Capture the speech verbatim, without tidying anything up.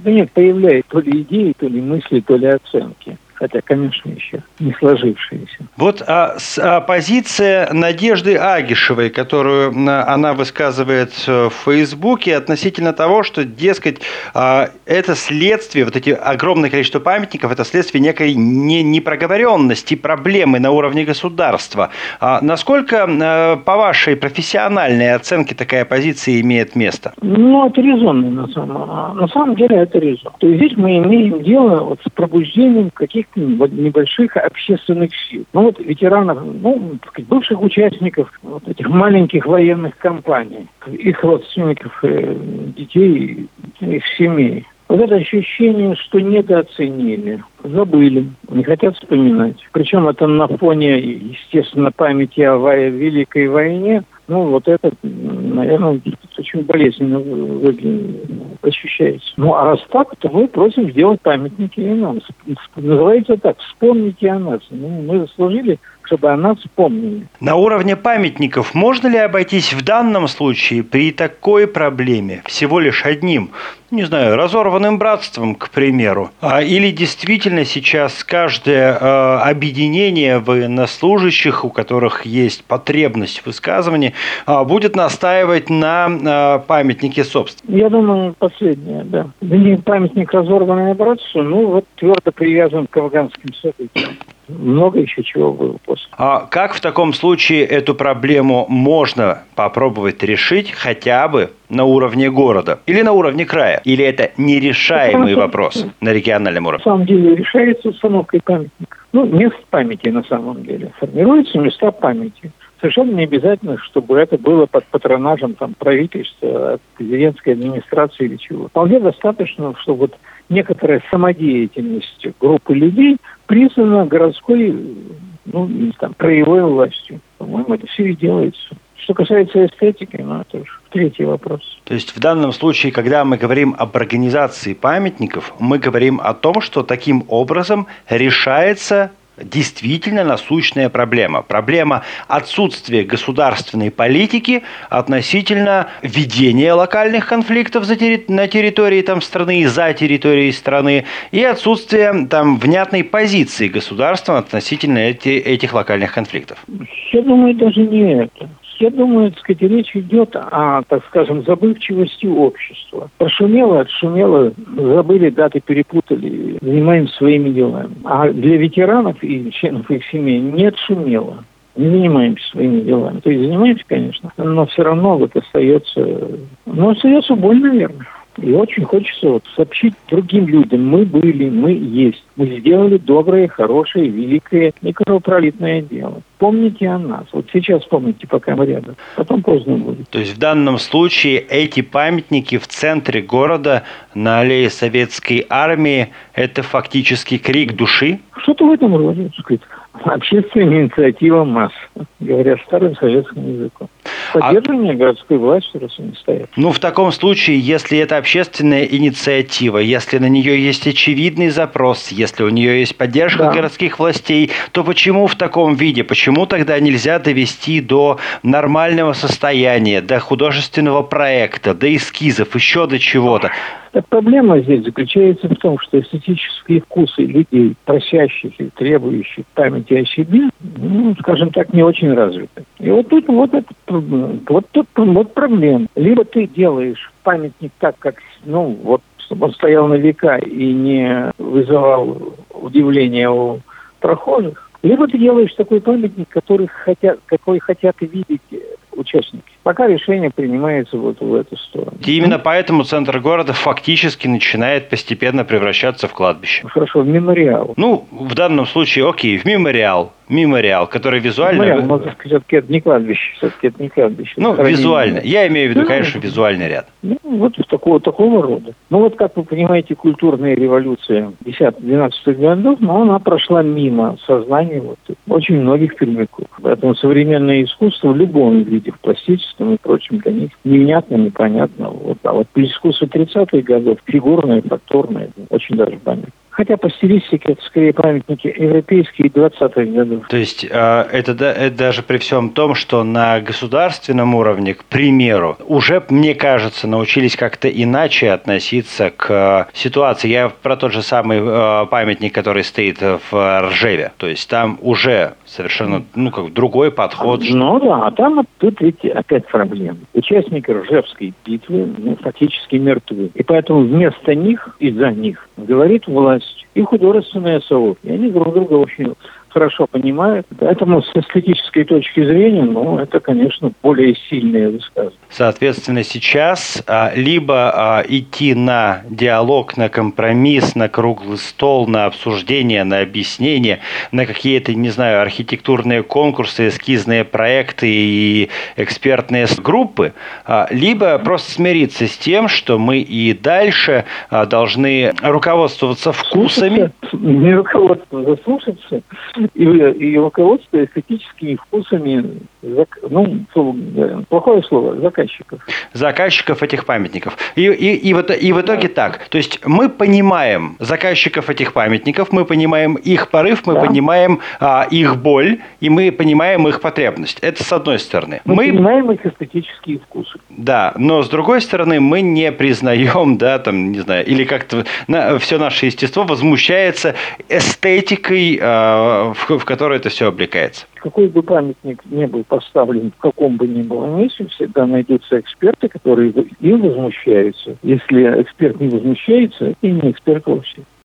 Да нет, появляется то ли идеи, то ли мысли, то ли оценки. Хотя, конечно, еще не сложившиеся. Вот а, с, а, позиция Надежды Агишевой, которую а, она высказывает в Фейсбуке относительно того, что, дескать, а, это следствие, вот эти огромное количество памятников, это следствие некой не, непроговоренности проблемы на уровне государства. А насколько, а, по вашей профессиональной оценке, такая позиция имеет место? Ну, это резонно, на самом, на самом деле это резонно. То есть здесь мы имеем дело вот с пробуждением каких-то небольших общественных сил. Ну вот ветеранов, ну, так сказать, бывших участников вот этих маленьких военных кампаний, их родственников, э, детей, их семей. Вот это ощущение, что недооценили, забыли, не хотят вспоминать. Причем это на фоне, естественно, памяти о Великой войне. Ну, вот это, наверное, очень болезненно ощущается. Ну, а раз так, то мы просим сделать памятники и нам. Называется так, вспомните о нас. Ну, мы заслужили, чтобы о нас вспомнили. На уровне памятников можно ли обойтись в данном случае при такой проблеме всего лишь одним, не знаю, разорванным братством, к примеру? А, или действительно сейчас каждое э, объединение военнослужащих, у которых есть потребность в высказывании, э, будет настаивать на э, памятнике собственно? Я думаю, последнее, да. Не памятник разорванному братству, ну вот твердо привязан к афганским событиям. Много еще чего было после. А как в таком случае эту проблему можно попробовать решить хотя бы на уровне города или на уровне края? Или это нерешаемый вопрос на региональном уровне? На самом деле решается установкой памятника. Ну, мест памяти на самом деле. Формируются места памяти. Совершенно не обязательно, чтобы это было под патронажем там, правительства, президентской администрации или чего. Вполне достаточно, что вот некоторая самодеятельность группы людей признана городской, ну, там, краевой властью. По-моему, это все и делается. Что касается эстетики, ну, это уж третий вопрос. То есть в данном случае, когда мы говорим об организации памятников, мы говорим о том, что таким образом решается действительно насущная проблема. Проблема отсутствия государственной политики относительно ведения локальных конфликтов за терри... на территории там, страны и за территорией страны, и отсутствие там, внятной позиции государства относительно эти... этих локальных конфликтов. Я думаю, даже не это. Я думаю, так сказать, речь идет о, так скажем, забывчивости общества. Прошумело, отшумело, забыли, даты перепутали, занимаемся своими делами. А для ветеранов и членов их семей не отшумело. Не занимаемся своими делами. То есть занимаемся, конечно, но все равно вот остается... Ну, остается боль, наверное. И очень хочется вот сообщить другим людям. Мы были, мы есть. Мы сделали доброе, хорошее, великое и кровопролитное дело. Помните о нас. Вот сейчас помните, пока мы рядом. Потом поздно будет. То есть в данном случае эти памятники в центре города на аллее Советской Армии – это фактически крик души? Что-то в этом роде, так сказать. Общественная инициатива масс, говоря старым советским языком. Поддерживание а... городской власти, раз они стоят. Ну, в таком случае, если это общественная инициатива, если на нее есть очевидный запрос, если у нее есть поддержка да. городских властей, то почему в таком виде? Почему тогда нельзя довести до нормального состояния, до художественного проекта, до эскизов, еще до чего-то? Так проблема здесь заключается в том, что эстетические вкусы людей, просящих и требующих памяти о себе, ну, скажем так, не очень развиты. И вот тут вот, это, вот тут вот проблема. Либо ты делаешь памятник так, как, ну, вот, чтобы он стоял на века и не вызывал удивления у прохожих, либо ты делаешь такой памятник, который хотят, какой хотят видеть участники. Пока решение принимается вот в эту сторону. И именно поэтому центр города фактически начинает постепенно превращаться в кладбище. Хорошо, в мемориал. Ну, в данном случае, окей, в мемориал. Мемориал, который визуально... Мемориал, можно сказать, все-таки это не кладбище, все-таки это не кладбище. Ну, визуально. Я имею в виду, конечно, визуальный ряд. Ну, вот такого, такого рода. Ну, вот, как вы понимаете, культурная революция десятых-двенадцатых годов, но она прошла мимо сознания вот, очень многих фильмиков. Поэтому современное искусство в любом виде, в пластическом и прочем, для них невнятно, непонятно. Вот. А вот искусство тридцатых годов, фигурное, фактурное, очень даже понятно. Хотя по стилистике это скорее памятники европейские двадцатых годов. То есть э, это, это даже при всем том, что на государственном уровне, к примеру, уже, мне кажется, научились как-то иначе относиться к ситуации. Я про тот же самый э, памятник, который стоит в Ржеве. То есть там уже совершенно ну, как другой подход. Ну да, а там тут ведь опять проблемы. Участники Ржевской битвы ну, фактически мертвы. И поэтому вместо них и за них говорит власть и художественное сообщество. И они друг друга очень хорошо понимают. Поэтому с эстетической точки зрения, ну, это, конечно, более сильное высказывание. Соответственно, сейчас а, либо а, идти на диалог, на компромисс, на круглый стол, на обсуждение, на объяснение, на какие-то, не знаю, архитектурные конкурсы, эскизные проекты и экспертные группы, а, либо просто смириться с тем, что мы и дальше а, должны руководствоваться вкусами. Не руководствоваться, заслушаться. И, и руководство эстетическими вкусами, ну, плохое слово, заказчиков. Заказчиков этих памятников. И, и, и, в, и в итоге так. То есть мы понимаем заказчиков этих памятников, мы понимаем их порыв, мы да. понимаем а, их боль, и мы понимаем их потребность. Это с одной стороны. Мы, мы понимаем их эстетические вкусы. Да, но с другой стороны мы не признаем, да, там, не знаю, или как-то на, все наше естество возмущается эстетикой, а, в, в которой это все облекается. Какой бы памятник не был поставлен в каком бы ни было месте, всегда найдутся эксперты, которые им возмущаются. Если эксперт не возмущается, это и не эксперт вовсе.